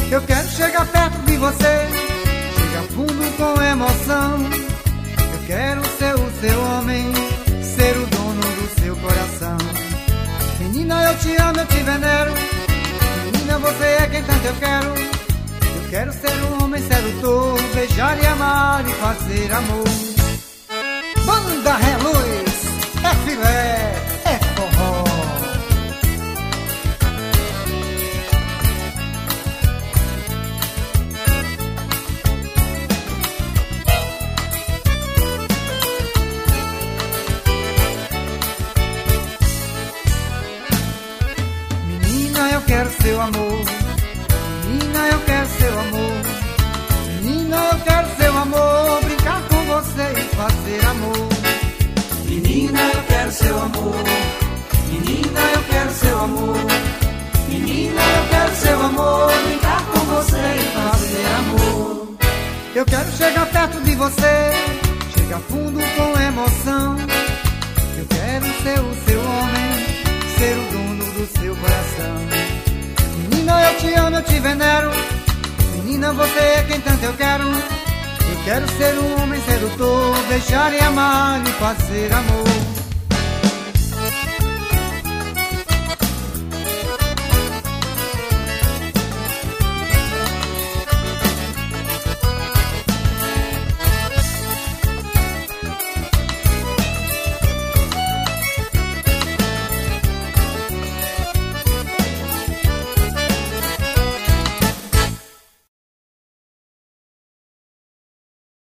Eu quero chegar perto de você, chegar fundo com emoção. Eu quero ser o seu homem, ser o dono do seu coração. Menina, eu te amo, eu te venero. Menina, você é quem tanto eu quero. Eu quero ser um homem sedutor, beijar e amar e fazer amor. Banda Reluz, é filé, é forró. Menina, eu quero seu amor. Menina, eu quero seu amor. Menina, eu quero seu amor. Brincar com você e fazer amor. Menina, eu quero seu amor. Menina, eu quero seu amor. Menina, eu quero seu amor. Brincar com você e fazer amor. Eu quero chegar perto de você, chegar fundo com emoção. Eu quero ser o seu homem, ser o dono do seu coração. Menina, eu te amo, eu te venero. Menina, você é quem tanto eu quero. Eu quero ser um homem sedutor, deixar e amar e fazer amor.